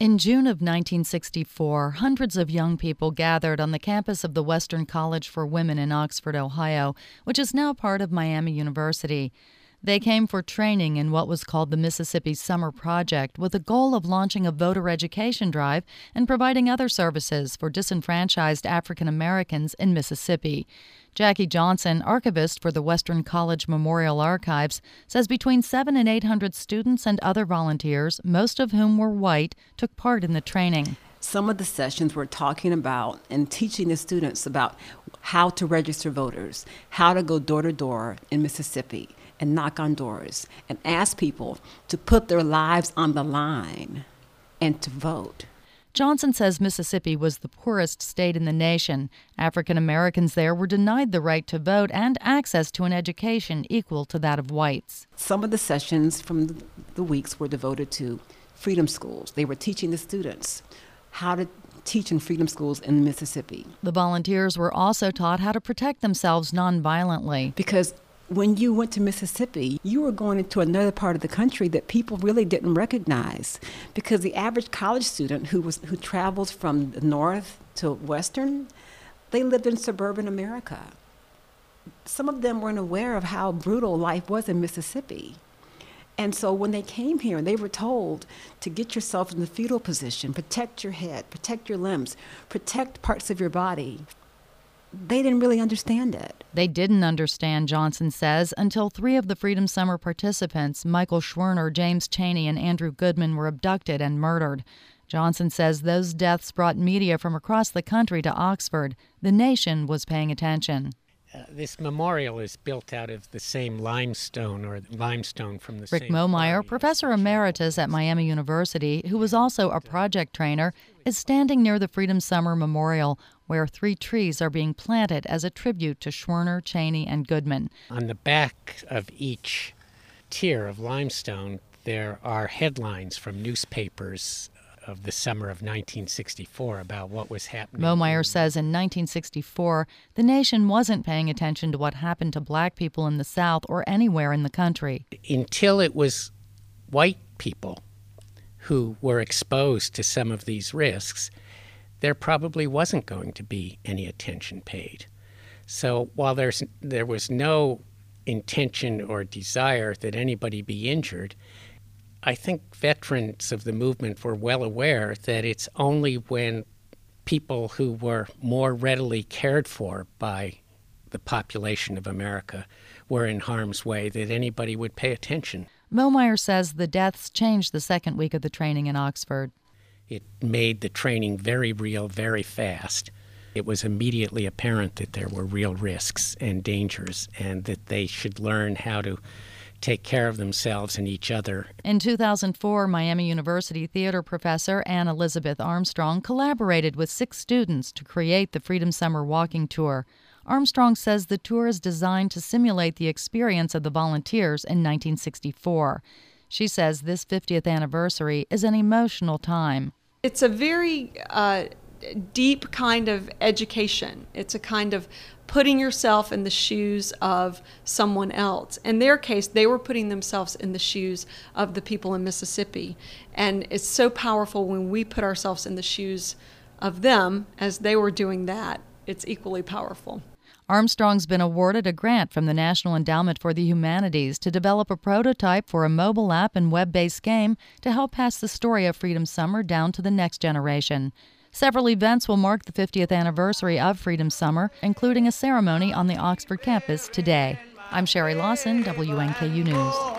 In June of 1964, hundreds of young people gathered on the campus of the Western College for Women in Oxford, Ohio, which is now part of Miami University. They came for training in what was called the Mississippi Summer Project, with the goal of launching a voter education drive and providing other services for disenfranchised African Americans in Mississippi. Jackie Johnson, archivist for the Western College Memorial Archives, says between 700 and 800 students and other volunteers, most of whom were white, took part in the training. Some of the sessions were talking about and teaching the students about how to register voters, how to go door to door in Mississippi and knock on doors and ask people to put their lives on the line and to vote. Johnson says Mississippi was the poorest state in the nation. African Americans there were denied the right to vote and access to an education equal to that of whites. Some of the sessions from the weeks were devoted to freedom schools. They were teaching the students how to teach in freedom schools in Mississippi. The volunteers were also taught how to protect themselves nonviolently. Because when you went to Mississippi, you were going into another part of the country that people really didn't recognize, because the average college student who travels from the north to western, they lived in suburban America. Some of them weren't aware of how brutal life was in Mississippi. And so when they came here, they were told to get yourself in the fetal position, protect your head, protect your limbs, protect parts of your body. They didn't really understand it. They didn't understand, Johnson says, until 3 of the Freedom Summer participants, Michael Schwerner, James Chaney, and Andrew Goodman, were abducted and murdered. Johnson says those deaths brought media from across the country to Oxford. The nation was paying attention. This memorial is built out of the same limestone, or limestone from the Rick same Mohmeyer, quarry. professor emeritus at Miami University, who was also a project trainer, is standing near the Freedom Summer Memorial, where 3 trees are being planted as a tribute to Schwerner, Chaney, and Goodman. On the back of each tier of limestone, there are headlines from newspapers of the summer of 1964 about what was happening. Mohmeyer says in 1964, the nation wasn't paying attention to what happened to black people in the South or anywhere in the country. Until it was white people who were exposed to some of these risks, there probably wasn't going to be any attention paid. So while there was no intention or desire that anybody be injured, I think veterans of the movement were well aware that it's only when people who were more readily cared for by the population of America were in harm's way that anybody would pay attention. Mohmeyer says the deaths changed the second week of the training in Oxford. It made the training very real, very fast. It was immediately apparent that there were real risks and dangers, and that they should learn how to take care of themselves and each other. In 2004, Miami University theater professor Anne Elizabeth Armstrong collaborated with 6 students to create the Freedom Summer Walking Tour. Armstrong says the tour is designed to simulate the experience of the volunteers in 1964. She says this 50th anniversary is an emotional time. It's a very deep kind of education. It's a kind of putting yourself in the shoes of someone else. In their case, they were putting themselves in the shoes of the people in Mississippi. And it's so powerful when we put ourselves in the shoes of them as they were doing that. It's equally powerful. Armstrong's been awarded a grant from the National Endowment for the Humanities to develop a prototype for a mobile app and web-based game to help pass the story of Freedom Summer down to the next generation. Several events will mark the 50th anniversary of Freedom Summer, including a ceremony on the Oxford campus today. I'm Sherry Lawson, WNKU News.